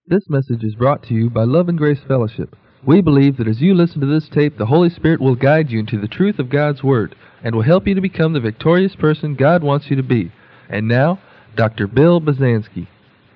This message is brought to you by Love and Grace Fellowship. We believe that as you listen to this tape, the Holy Spirit will guide you into the truth of God's Word and will help you to become the victorious person God wants you to be. And now, Dr. Bill Bazansky.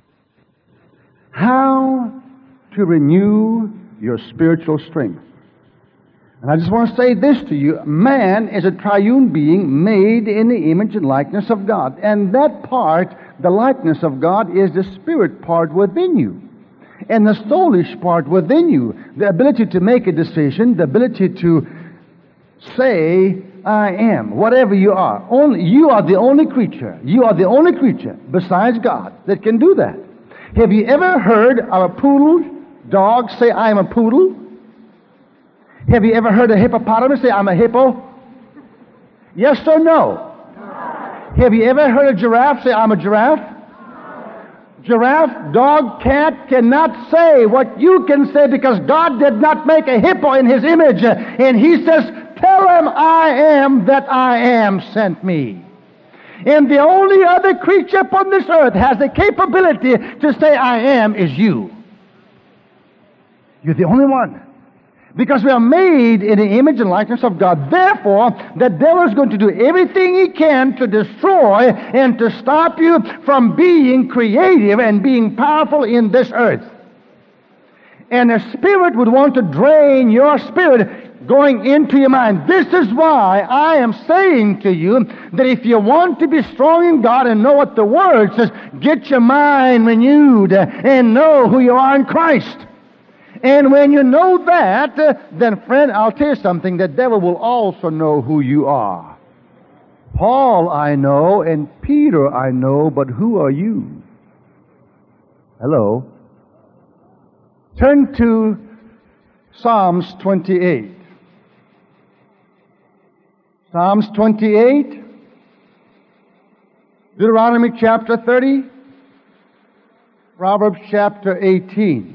How to renew your spiritual strength. And I just want to say this to you. Man is a triune being made in the image and likeness of God. And that part, the likeness of God, is the spirit part within you. And the soulish part within you, the ability to make a decision, the ability to say, I am, whatever you are. You are the only creature. You are the only creature besides God that can do that. Have you ever heard of a poodle dog say, I am a poodle? Have you ever heard a hippopotamus say, I'm a hippo? Yes or no? Have you ever heard a giraffe say, I'm a giraffe? Giraffe, dog, cat cannot say what you can say because God did not make a hippo in His image. And He says, tell him I am that I am sent me. And the only other creature upon this earth has the capability to say I am is you. You're the only one. Because we are made in the image and likeness of God. Therefore, the devil is going to do everything he can to destroy and to stop you from being creative and being powerful in this earth. And the Spirit would want to drain your spirit going into your mind. This is why I am saying to you that if you want to be strong in God and know what the Word says, get your mind renewed and know who you are in Christ. And when you know that, then friend, I'll tell you something, the devil will also know who you are. Paul I know, and Peter I know, but who are you? Hello? Turn to Psalms 28. Psalms 28, Deuteronomy chapter 30, Proverbs chapter 18.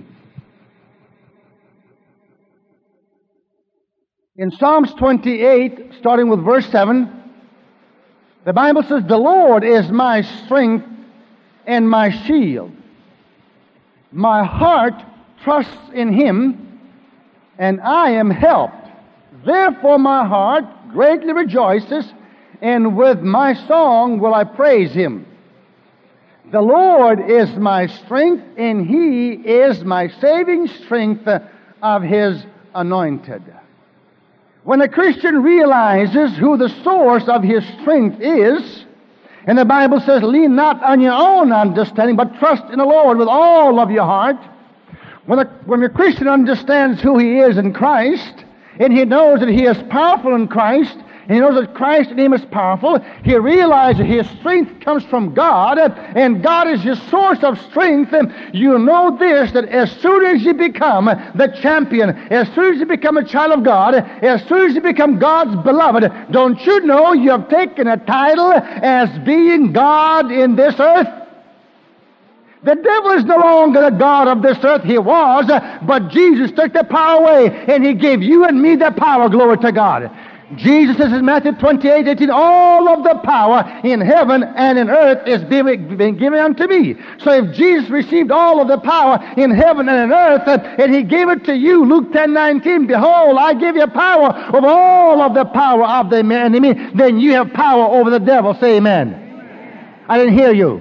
In Psalms 28, starting with verse 7, the Bible says, the Lord is my strength and my shield. My heart trusts in Him, and I am helped. Therefore my heart greatly rejoices, and with my song will I praise Him. The Lord is my strength, and He is my saving strength of His anointed. When a Christian realizes who the source of his strength is, and the Bible says, lean not on your own understanding, but trust in the Lord with all of your heart. When a Christian understands who he is in Christ, and he knows that he is powerful in Christ, and he knows that Christ in him is powerful, he realizes his strength comes from God, and God is his source of strength. And you know this, that as soon as you become the champion, as soon as you become a child of God, as soon as you become God's beloved, don't you know you have taken a title as being God in this earth? The devil is no longer the God of this earth. He was, but Jesus took the power away, and He gave you and me the power. Glory to God. Jesus says in Matthew 28:18, all of the power in heaven and in earth is being given unto me. So if Jesus received all of the power in heaven and in earth, and He gave it to you, Luke 10:19, behold, I give you power over all of the power of the enemy, then you have power over the devil. Say amen. I didn't hear you.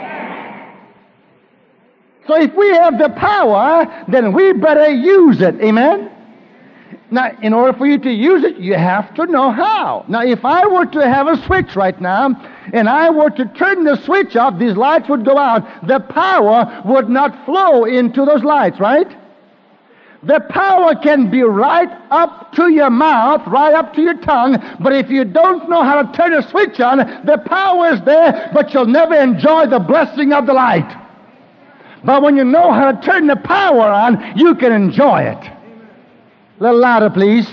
So if we have the power, then we better use it. Amen? Now, in order for you to use it, you have to know how. Now, if I were to have a switch right now, and I were to turn the switch off, these lights would go out. The power would not flow into those lights, right? The power can be right up to your mouth, right up to your tongue, but if you don't know how to turn a switch on, the power is there, but you'll never enjoy the blessing of the light. But when you know how to turn the power on, you can enjoy it. A little louder, please.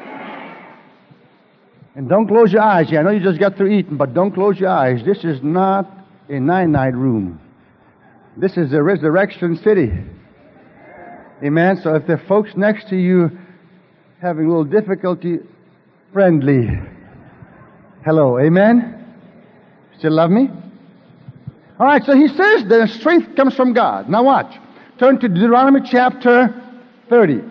And don't close your eyes. I know you just got through eating, but don't close your eyes. This is not a night room. This is the resurrection city. Amen. So if the folks next to you having a little difficulty, friendly. Hello. Amen. Still love me? All right. So he says the strength comes from God. Now watch. Turn to Deuteronomy chapter 30.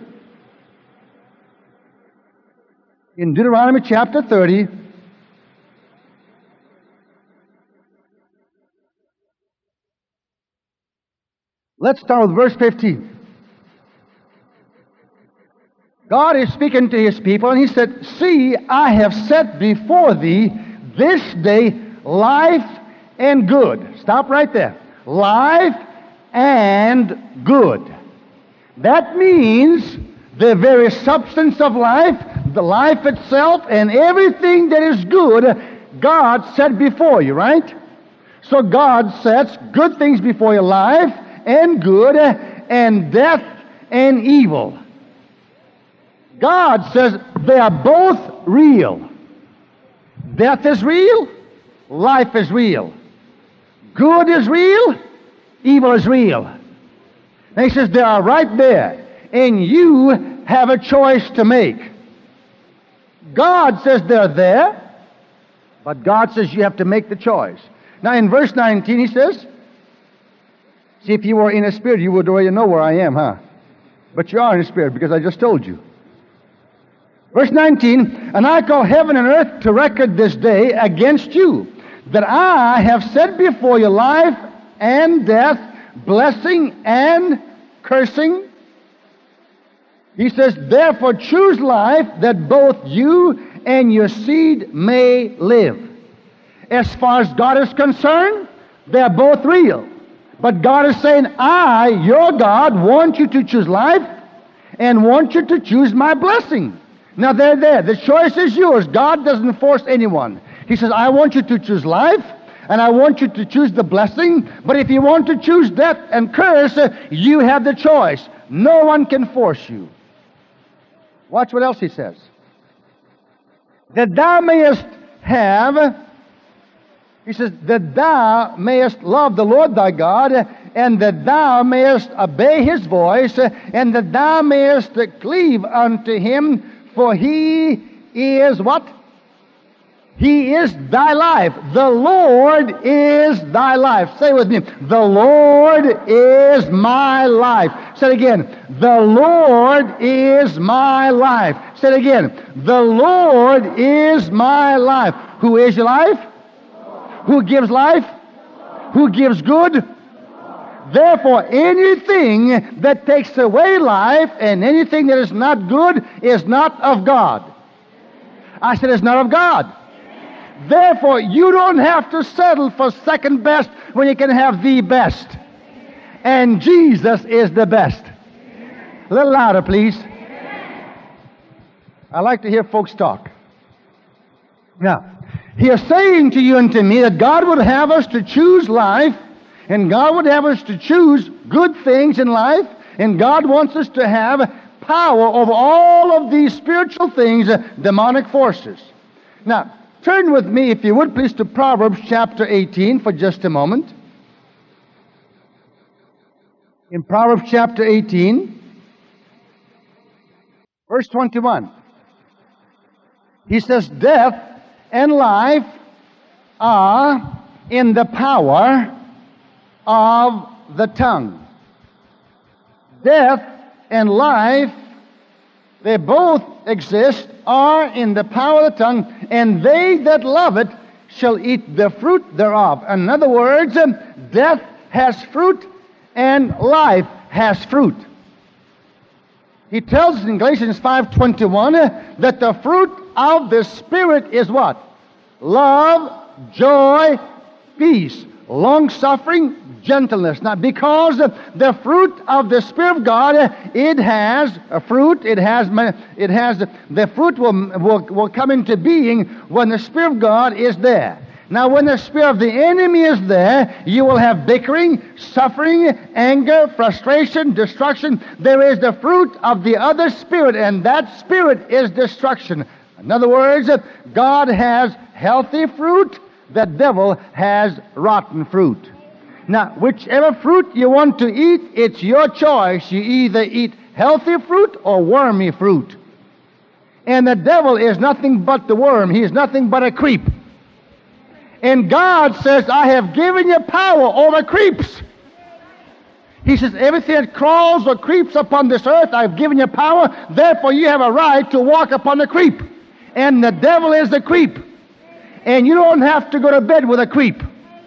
In Deuteronomy chapter 30, let's start with verse 15. God is speaking to His people, and He said, "See, I have set before thee this day life and good." Stop right there. Life and good. That means the very substance of life, the life itself, and everything that is good, God set before you, right? So God sets good things before you, life and good, and death and evil. God says they are both real. Death is real, life is real. Good is real, evil is real. And He says they are right there, and you have a choice to make. God says they're there, but God says you have to make the choice. Now in verse 19 He says, see, if you were in a spirit, you would already know where I am, huh? But you are in a spirit, because I just told you. Verse 19, "And I call heaven and earth to record this day against you, that I have set before you life and death, blessing and cursing." He says, "Therefore choose life, that both you and your seed may live." As far as God is concerned, they're both real. But God is saying, I, your God, want you to choose life and want you to choose my blessing. Now they're there. The choice is yours. God doesn't force anyone. He says, I want you to choose life, and I want you to choose the blessing, but if you want to choose death and curse, you have the choice. No one can force you. Watch what else He says. "That thou mayest have," He says, "that thou mayest love the Lord thy God, and that thou mayest obey His voice, and that thou mayest cleave unto Him, for He is" what? "He is thy life." The Lord is thy life. Say with me. The Lord is my life. Say it again. The Lord is my life. Say it again. The Lord is my life. Who is your life? Who gives life? Who gives good? Therefore, anything that takes away life and anything that is not good is not of God. I said it's not of God. Therefore, you don't have to settle for second best when you can have the best. And Jesus is the best. A little louder, please. I like to hear folks talk. Now, He is saying to you and to me that God would have us to choose life, and God would have us to choose good things in life, and God wants us to have power over all of these spiritual things, demonic forces. Now, turn with me, if you would please, to Proverbs chapter 18 for just a moment. In Proverbs chapter 18, verse 21, he says, "Death and life are in the power of the tongue." Death and life, they both exist, are in the power of the tongue, and they that love it shall eat the fruit thereof. In other words, death has fruit and life has fruit. He tells us in Galatians 5:21 that the fruit of the Spirit is what? Love, joy, peace, long-suffering, gentleness. Now, because the fruit of the Spirit of God, it has a fruit. The fruit will come into being when the Spirit of God is there. Now, when the spirit of the enemy is there, you will have bickering, suffering, anger, frustration, destruction. There is the fruit of the other spirit, and that spirit is destruction. In other words, God has healthy fruit, the devil has rotten fruit. Now, whichever fruit you want to eat, it's your choice. You either eat healthy fruit or wormy fruit. And the devil is nothing but the worm. He is nothing but a creep. And God says, I have given you power over creeps. He says, everything that crawls or creeps upon this earth, I've given you power, therefore you have a right to walk upon the creep. And the devil is the creep. And you don't have to go to bed with a creep.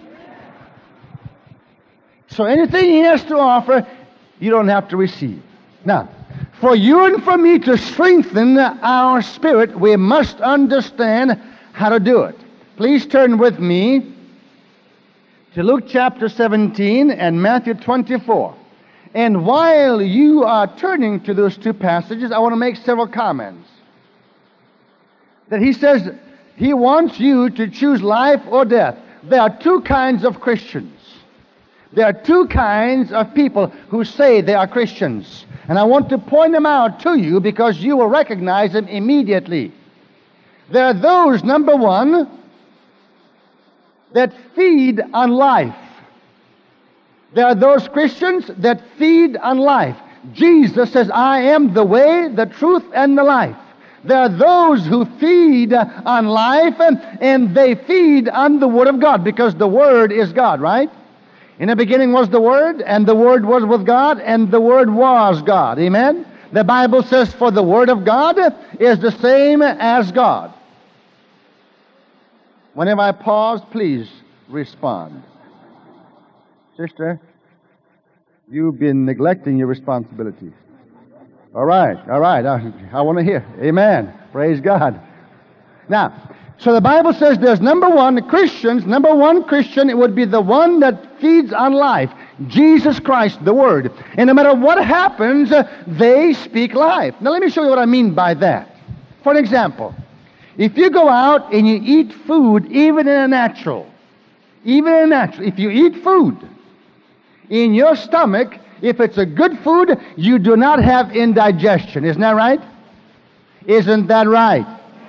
So anything he has to offer, you don't have to receive. Now, for you and for me to strengthen our spirit, we must understand how to do it. Please turn with me to Luke chapter 17 and Matthew 24. And while you are turning to those two passages, I want to make several comments. That he says he wants you to choose life or death. There are two kinds of Christians. There are two kinds of people who say they are Christians. And I want to point them out to you because you will recognize them immediately. There are those, number one, that feed on life. There are those Christians that feed on life. Jesus says, I am the way, the truth, and the life. There are those who feed on life, and they feed on the Word of God, because the Word is God, right? In the beginning was the Word, and the Word was with God, and the Word was God. Amen? The Bible says, for the Word of God is the same as God. Whenever I pause, please respond. Sister, you've been neglecting your responsibilities. All right. I want to hear. Amen. Praise God. Now, so the Bible says there's number one Christian, it would be the one that feeds on life. Jesus Christ, the Word. And no matter what happens, they speak life. Now let me show you what I mean by that. For an example, if you go out and you eat food, even in a natural, if you eat food in your stomach, if it's a good food, you do not have indigestion. Isn't that right? Isn't that right?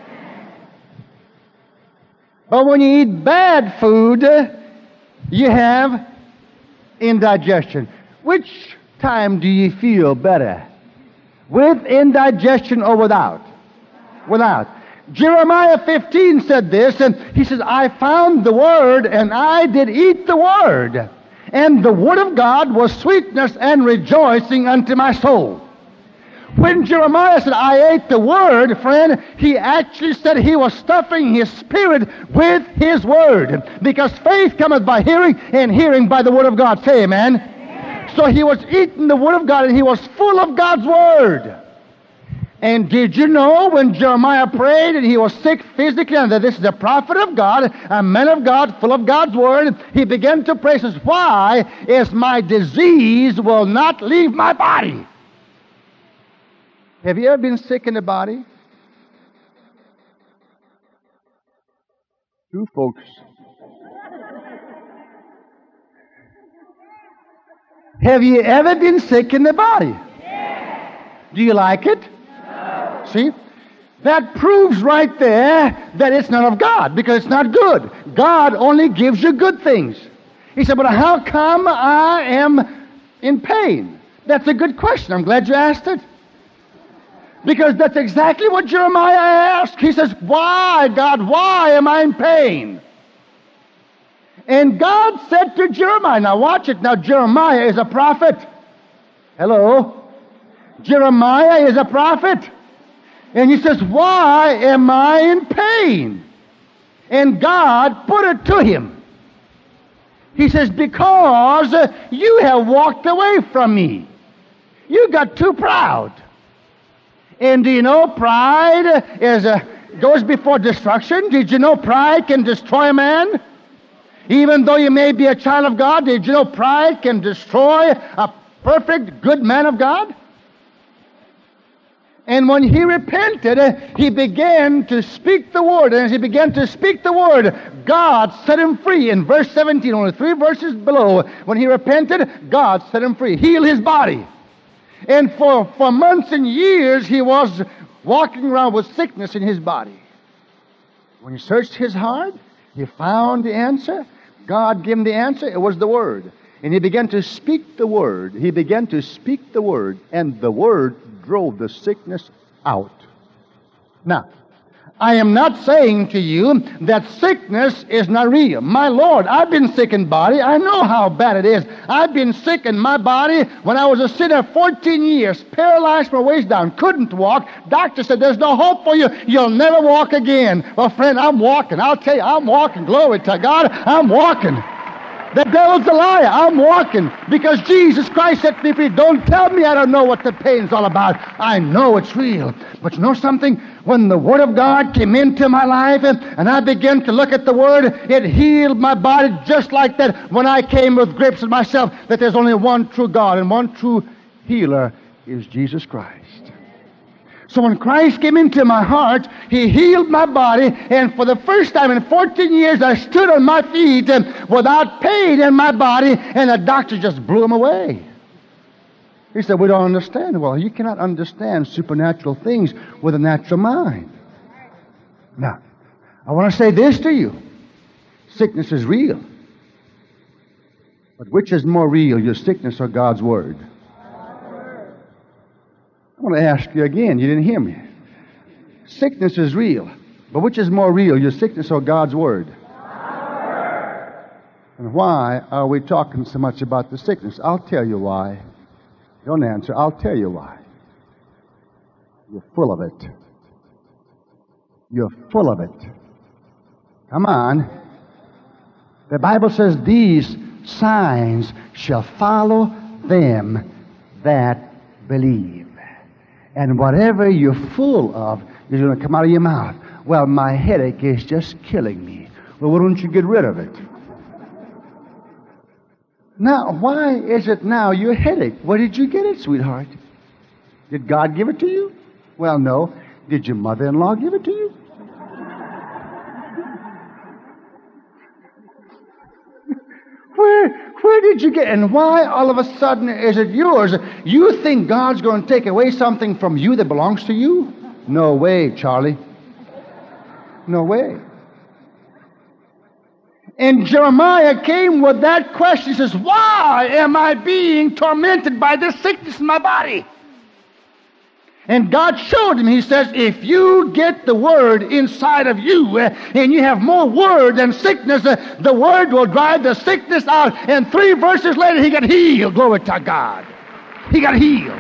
But when you eat bad food, you have indigestion. Which time do you feel better? With indigestion or without? Without. Jeremiah 15 said this, and he says, I found the Word, and I did eat the Word. And the Word of God was sweetness and rejoicing unto my soul. When Jeremiah said, I ate the Word, friend, he actually said he was stuffing his spirit with his Word. Because faith cometh by hearing, and hearing by the Word of God. Say amen. Amen. So he was eating the Word of God, and he was full of God's Word. And did you know when Jeremiah prayed and he was sick physically, and that this is a prophet of God, a man of God, full of God's Word, he began to pray, says, why is my disease will not leave my body? Have you ever been sick in the body? Two folks. Have you ever been sick in the body? Yes. Do you like it? No. See? That proves right there that it's not of God, because it's not good. God only gives you good things. He said, but how come I am in pain? That's a good question. I'm glad you asked it. Because that's exactly what Jeremiah asked. He says, why, God, why am I in pain? And God said to Jeremiah, now watch it. Now Jeremiah is a prophet. Hello? Jeremiah is a prophet. And he says, why am I in pain? And God put it to him. He says, because you have walked away from me. You got too proud. And do you know pride goes before destruction? Did you know pride can destroy a man? Even though you may be a child of God, did you know pride can destroy a perfect, good man of God? And when he repented, he began to speak the Word. And as he began to speak the Word, God set him free. In verse 17, only 3 verses below, when he repented, God set him free. Healed his body. And for months and years, he was walking around with sickness in his body. When he searched his heart, he found the answer. God gave him the answer. It was the Word. And he began to speak the Word. He began to speak the Word, and the Word drove the sickness out. Now, I am not saying to you that sickness is not real. My Lord, I've been sick in body. I know how bad it is. I've been sick in my body when I was a sinner 14 years, paralyzed from the waist down, couldn't walk. Doctor said, there's no hope for you. You'll never walk again. Well, friend, I'm walking. I'll tell you, I'm walking. Glory to God. I'm walking. The devil's a liar. I'm walking because Jesus Christ set me free. Don't tell me I don't know what the pain's all about. I know it's real. But you know something? When the Word of God came into my life and I began to look at the Word, it healed my body just like that when I came with grips in myself that there's only one true God and one true healer is Jesus Christ. So when Christ came into my heart, He healed my body, and for the first time in 14 years, I stood on my feet without pain in my body, and the doctor just blew him away. He said, we don't understand. Well, you cannot understand supernatural things with a natural mind. Now, I want to say this to you. Sickness is real. But which is more real, your sickness or God's Word? I want to ask you again. You didn't hear me. Sickness is real. But which is more real, your sickness or God's Word? And why are we talking so much about the sickness? I'll tell you why. Don't answer. I'll tell you why. You're full of it. You're full of it. Come on. The Bible says these signs shall follow them that believe. And whatever you're full of is going to come out of your mouth. Well, my headache is just killing me. Well, why don't you get rid of it? Now, why is it now your headache? Where did you get it, sweetheart? Did God give it to you? Well, no. Did your mother-in-law give it to you? Where did you get it? And why all of a sudden is it yours? You think God's going to take away something from you that belongs to you? No way, Charlie. No way. And Jeremiah came with that question. He says, why am I being tormented by this sickness in my body? And God showed him, He says, if you get the Word inside of you and you have more Word than sickness, the Word will drive the sickness out. And 3 verses later, he got healed. Glory to God. He got healed.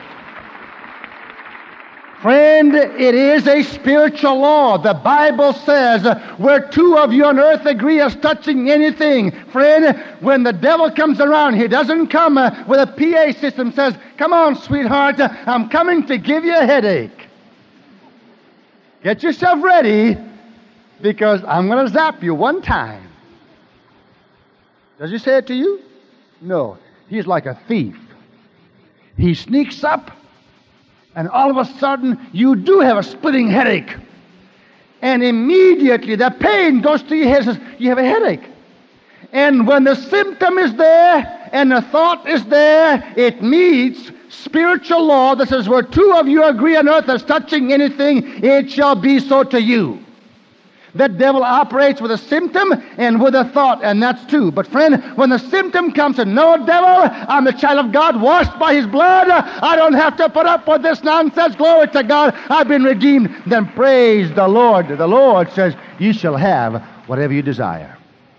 Friend, it is a spiritual law. The Bible says, where 2 of you on earth agree as touching anything. Friend, when the devil comes around, he doesn't come with a PA system, says, come on, sweetheart, I'm coming to give you a headache. Get yourself ready, because I'm going to zap you one time. Does he say it to you? No. He's like a thief. He sneaks up, and all of a sudden, you do have a splitting headache. And immediately, the pain goes to your head and says, you have a headache. And when the symptom is there, and the thought is there, it meets spiritual law that says, where 2 of you agree on earth as touching anything, it shall be so to you. The devil operates with a symptom and with a thought, and that's 2. But friend, when the symptom comes and no, devil, I'm the child of God, washed by His blood, I don't have to put up with this nonsense, glory to God, I've been redeemed, then praise the Lord. The Lord says, you shall have whatever you desire.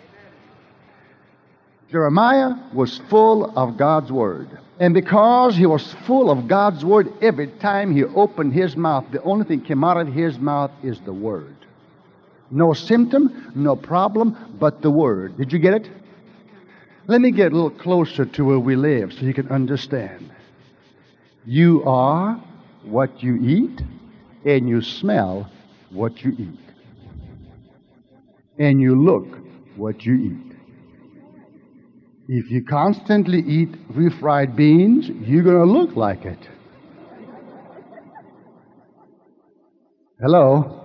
Jeremiah was full of God's Word. And because he was full of God's Word, every time he opened his mouth, the only thing came out of his mouth is the Word. No symptom, no problem, but the Word. Did you get it? Let me get a little closer to where we live so you can understand. You are what you eat, and you smell what you eat. And you look what you eat. If you constantly eat refried beans, you're going to look like it. Hello?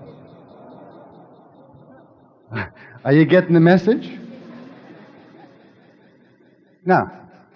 Are you getting the message? Now,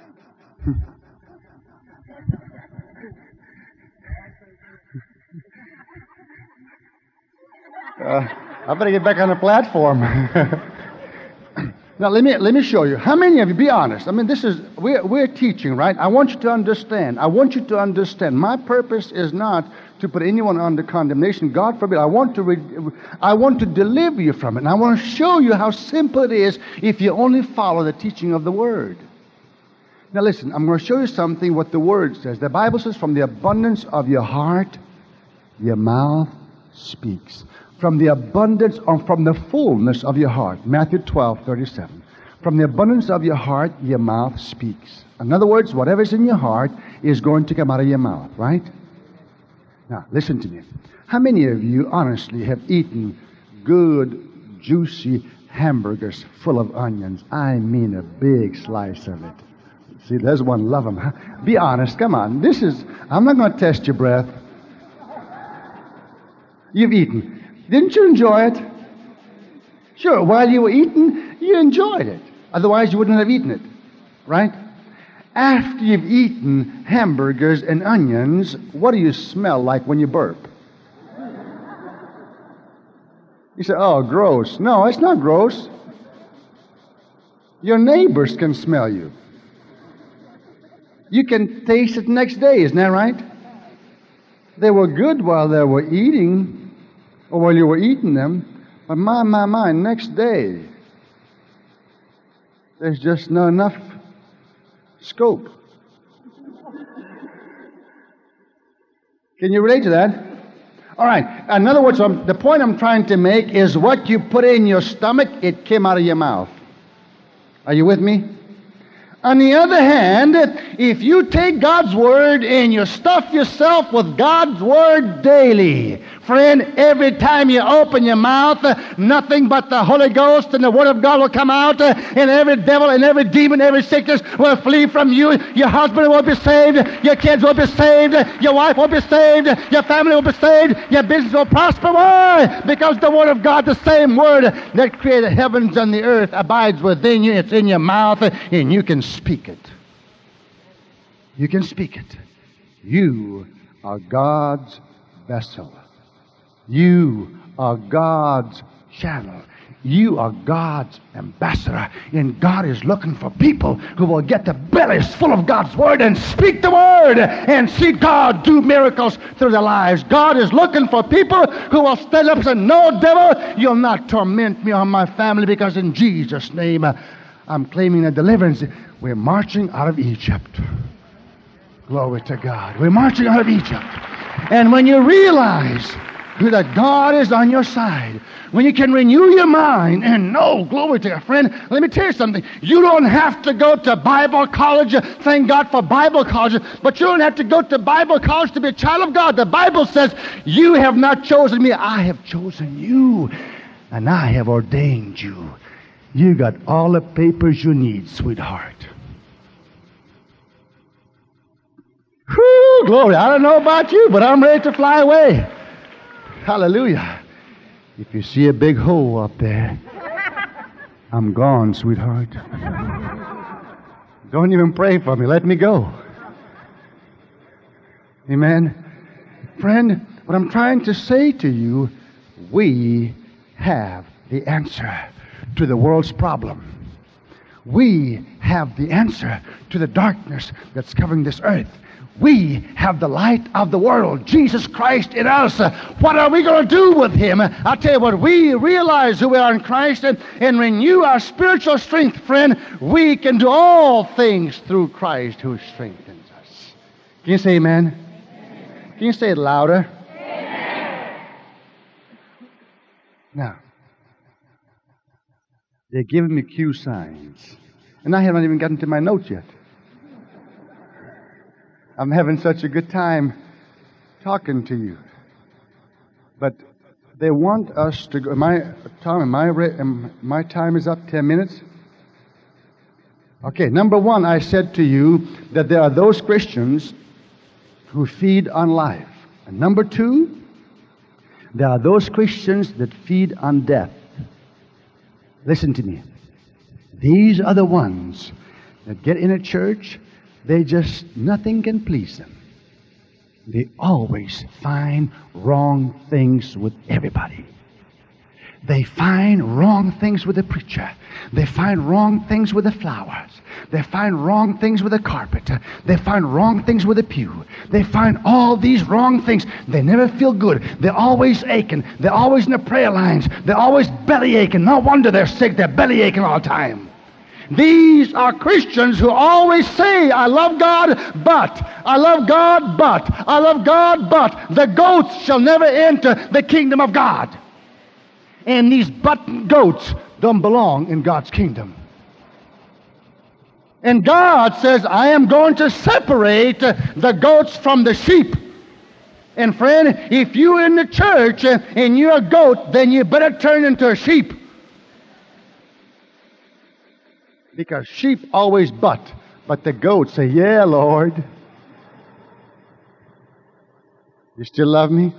I better get back on the platform. Now, let me show you. How many of you, be honest, I mean, we're teaching, right? I want you to understand. My purpose is not to put anyone under condemnation. God forbid. I want to deliver you from it. And I want to show you how simple it is if you only follow the teaching of the Word. Now listen, I'm going to show you something what the Word says. The Bible says, from the abundance of your heart, your mouth speaks. From the abundance, or from the fullness of your heart. Matthew 12:37. From the abundance of your heart, your mouth speaks. In other words, whatever's in your heart is going to come out of your mouth, right? Now, listen to me. How many of you honestly have eaten good, juicy hamburgers full of onions? I mean a big slice of it. See, there's one, love them. Be honest, come on. I'm not going to test your breath. You've eaten. Didn't you enjoy it? Sure, while you were eating, you enjoyed it. Otherwise, you wouldn't have eaten it, right? After you've eaten hamburgers and onions, what do you smell like when you burp? You say, oh, gross. No, it's not gross. Your neighbors can smell you. You can taste it next day, isn't that right? They were good while they were eating, or while you were eating them, but my, next day, there's just not enough scope. Can you relate to that? All right. In other words, the point I'm trying to make is what you put in your stomach, it came out of your mouth. Are you with me? On the other hand, if you take God's Word and you stuff yourself with God's Word daily, friend, every time you open your mouth, nothing but the Holy Ghost and the Word of God will come out, and every devil and every demon, every sickness will flee from you. Your husband will be saved, your kids will be saved, your wife will be saved, your family will be saved, your business will prosper. Why? Because the Word of God, the same Word that created the heavens and the earth, abides within you. It's in your mouth, and you can speak it. You can speak it. You are God's vessel. You are God's channel. You are God's ambassador. And God is looking for people who will get their bellies full of God's Word and speak the Word and see God do miracles through their lives. God is looking for people who will stand up and say, no, devil, you'll not torment me or my family, because in Jesus' name I'm claiming a deliverance. We're marching out of Egypt. Glory to God. We're marching out of Egypt. And when you realize that God is on your side, when you can renew your mind and know, glory to God, friend, let me tell you something. You don't have to go to Bible college. Thank God for Bible college. But you don't have to go to Bible college to be a child of God. The Bible says, you have not chosen me. I have chosen you. And I have ordained you. You got all the papers you need, sweetheart. Whew, glory. I don't know about you, but I'm ready to fly away. Hallelujah. If you see a big hole up there, I'm gone, sweetheart. Don't even pray for me. Let me go. Amen. Friend, what I'm trying to say to you, we have the answer to the world's problem. We have the answer to the darkness that's covering this earth. We have the light of the world, Jesus Christ in us. What are we going to do with Him? I'll tell you what, we realize who we are in Christ and renew our spiritual strength, friend. We can do all things through Christ who strengthens us. Can you say amen? Amen. Can you say it louder? Amen. Now, they're giving me cue signs, and I haven't even gotten to my notes yet. I'm having such a good time talking to you. But they want us to go. My time is up 10 minutes? Okay, number one, I said to you that there are those Christians who feed on life. And number two, there are those Christians that feed on death. Listen to me. These are the ones that get in a church. Nothing can please them. They always find wrong things with everybody. They find wrong things with the preacher. They find wrong things with the flowers. They find wrong things with the carpet. They find wrong things with the pew. They find all these wrong things. They never feel good. They're always aching. They're always in the prayer lines. They're always belly aching. No wonder they're sick. They're belly aching all the time. These are Christians who always say, I love God, but, I love God, but, I love God, but. The goats shall never enter the kingdom of God. And these but goats don't belong in God's kingdom. And God says, I am going to separate the goats from the sheep. And friend, if you're in the church and you're a goat, then you better turn into a sheep. Because sheep always but the goats say, yeah, Lord. You still love me?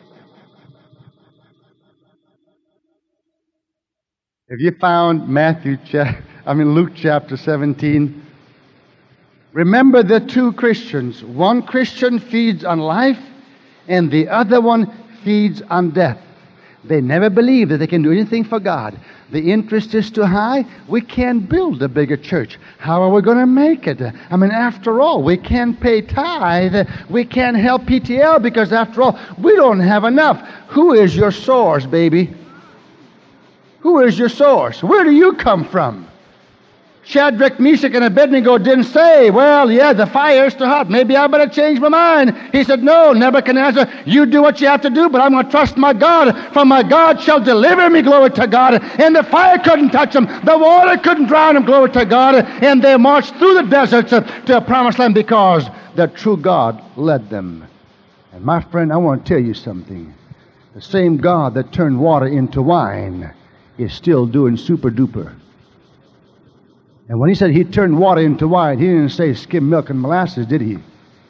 Have you found Luke chapter 17? Remember the two Christians. One Christian feeds on life, and the other one feeds on death. They never believe that they can do anything for God. The interest is too high. We can't build a bigger church. How are we going to make it? After all, we can't pay tithe. We can't help PTL because, after all, we don't have enough. Who is your source, baby? Who is your source? Where do you come from? Shadrach, Meshach, and Abednego didn't say, well, yeah, the fire's too hot. Maybe I better change my mind. He said, no, Nebuchadnezzar, you do what you have to do, but I'm going to trust my God, for my God shall deliver me, glory to God. And the fire couldn't touch them. The water couldn't drown them, glory to God. And they marched through the deserts to a promised land because the true God led them. And my friend, I want to tell you something. The same God that turned water into wine is still doing super duper. And when he said he turned water into wine, he didn't say skim milk and molasses, did he?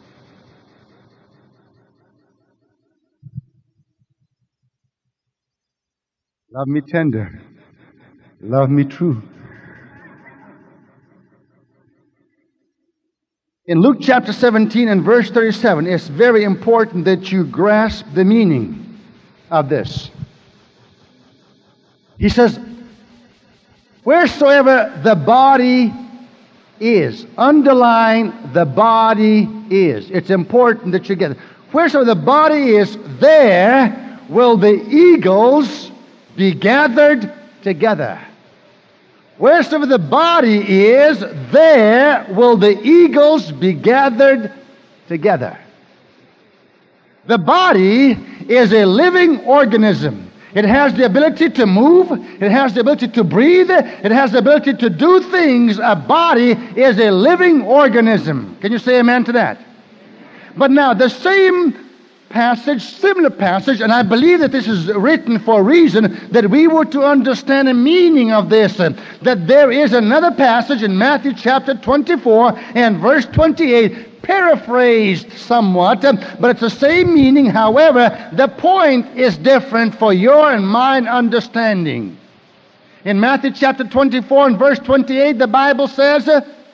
Love me tender. Love me true. In Luke chapter 17 and verse 37, it's very important that you grasp the meaning of this. He says, wheresoever the body is, underline the body is. It's important that you get it. Wheresoever the body is, there will the eagles be gathered together. Wheresoever the body is, there will the eagles be gathered together. The body is a living organism. It has the ability to move. It has the ability to breathe. It has the ability to do things. A body is a living organism. Can you say amen to that? But now, the same passage, similar passage, and I believe that this is written for a reason, that we were to understand the meaning of this, that there is another passage in Matthew chapter 24 and verse 28, paraphrased somewhat, but it's the same meaning. However, the point is different for your and mine understanding. In Matthew chapter 24 and verse 28, the Bible says,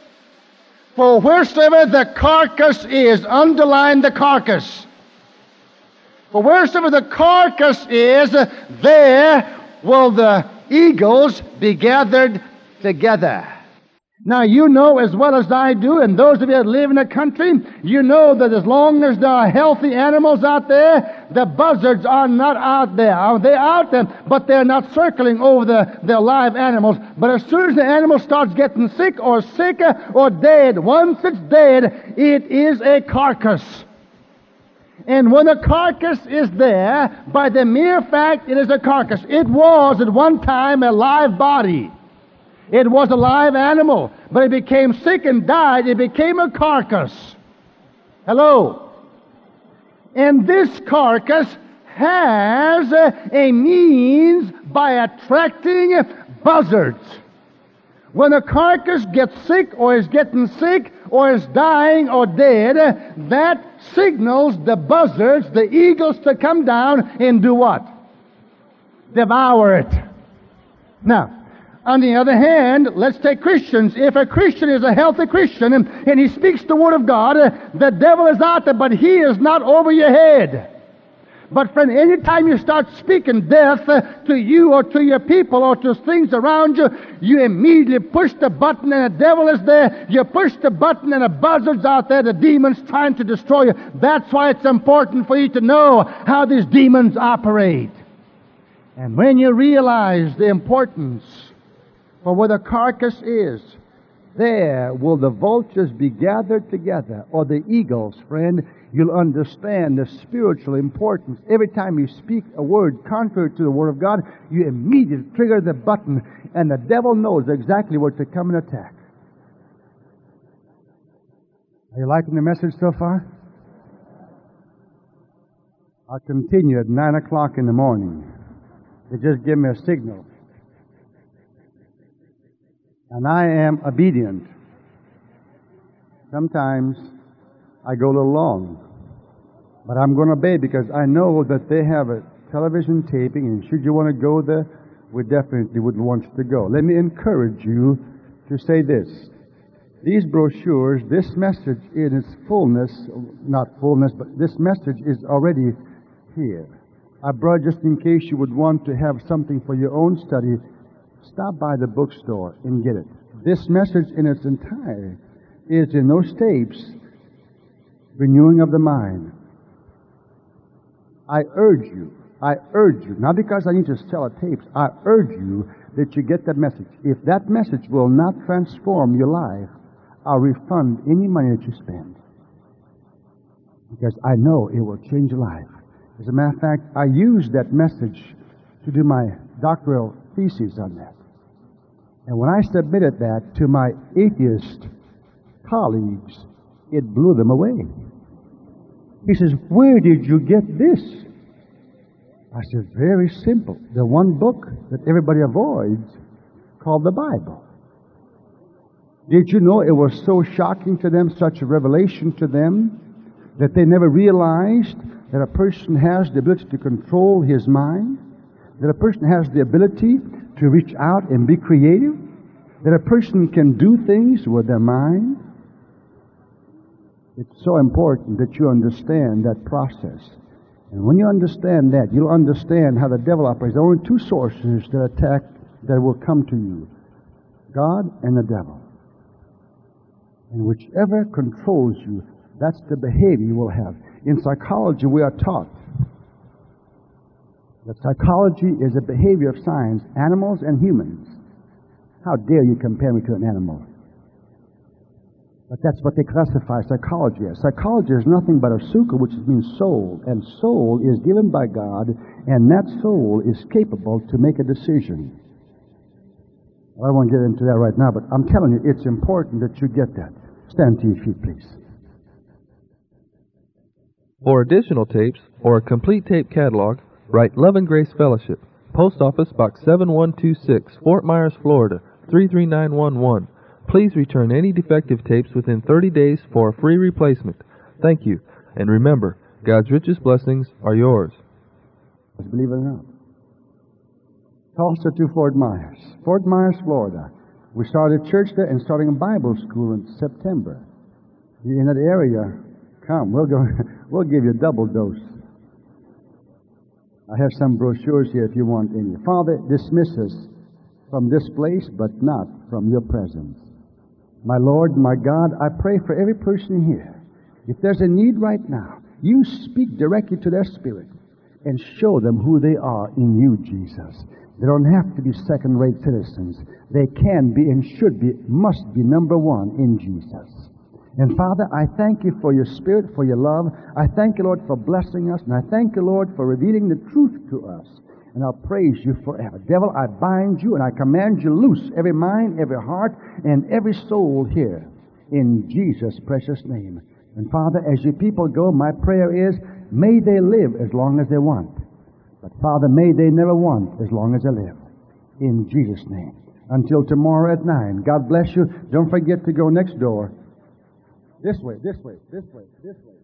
for wheresoever the carcass is, underline the carcass. For wheresoever the carcass is, there will the eagles be gathered together. Now, you know as well as I do, and those of you that live in the country, you know that as long as there are healthy animals out there, the buzzards are not out there. They're out there, but they're not circling over the live animals. But as soon as the animal starts getting sick or dead, once it's dead, it is a carcass. And when a carcass is there, by the mere fact it is a carcass, it was at one time a live body. It was a live animal, but it became sick and died. It became a carcass. Hello? And this carcass has a means by attracting buzzards. When a carcass gets sick or is getting sick or is dying or dead, that signals the buzzards, the eagles, to come down and do what? Devour it. Now, on the other hand, let's take Christians. If a Christian is a healthy Christian and he speaks the Word of God, the devil is out there, but he is not over your head. But friend, anytime you start speaking death to you or to your people or to things around you, you immediately push the button and the devil is there. You push the button and the buzzard's out there, the demon's trying to destroy you. That's why it's important for you to know how these demons operate. And when you realize the importance for where the carcass is, there will the vultures be gathered together, or the eagles, friend. You'll understand the spiritual importance. Every time you speak a word contrary to the Word of God, you immediately trigger the button, and the devil knows exactly where to come and attack. Are you liking the message so far? I'll continue at 9 o'clock in the morning. They just give me a signal. And I am obedient. Sometimes I go a little long. But I'm going to obey because I know that they have a television taping, and should you want to go there, we definitely would want you to go. Let me encourage you to say this. These brochures, this message in its fullness, not fullness, but this message is already here. I brought just in case you would want to have something for your own study. Stop by the bookstore and get it. This message in its entirety is in those tapes, renewing of the mind. I urge you, not because I need to sell tapes, I urge you that you get that message. If that message will not transform your life, I'll refund any money that you spend. Because I know it will change your life. As a matter of fact, I used that message to do my doctoral thesis on that. And when I submitted that to my atheist colleagues, it blew them away. He says, "Where did you get this?" I said, "Very simple. The one book that everybody avoids called the Bible." Did you know it was so shocking to them, such a revelation to them, that they never realized that a person has the ability to control his mind, that a person has the ability to reach out and be creative, that a person can do things with their mind? It's so important that you understand that process. And when you understand that, you'll understand how the devil operates. There are only two sources that will come to you: God and the devil. And whichever controls you, that's the behavior you will have. In psychology, we are taught that psychology is a behavior of science, animals and humans. How dare you compare me to an animal? But that's what they classify psychology as. Psychology is nothing but a sukha, which means soul. And soul is given by God, and that soul is capable to make a decision. Well, I won't get into that right now, but I'm telling you, it's important that you get that. Stand to your feet, please. For additional tapes or a complete tape catalog, write Love and Grace Fellowship, Post Office Box 7126, Fort Myers, Florida 33911. Please return any defective tapes within 30 days for a free replacement. Thank you. And remember, God's richest blessings are yours. Believe it or not. Tulsa to Fort Myers. Fort Myers, Florida. We started church there and starting a Bible school in September. You're in that area, come. We'll give you a double dose. I have some brochures here if you want any. Father, dismiss us from this place, but not from your presence. My Lord, my God, I pray for every person here. If there's a need right now, you speak directly to their spirit and show them who they are in you, Jesus. They don't have to be second-rate citizens. They can be and should be, must be number one in Jesus. And Father, I thank you for your Spirit, for your love. I thank you, Lord, for blessing us. And I thank you, Lord, for revealing the truth to us. And I'll praise you forever. Devil, I bind you and I command you loose every mind, every heart, and every soul here in Jesus' precious name. And Father, as your people go, my prayer is, may they live as long as they want. But Father, may they never want as long as they live. In Jesus' name. Until tomorrow at 9. God bless you. Don't forget to go next door. This way, this way, this way, this way.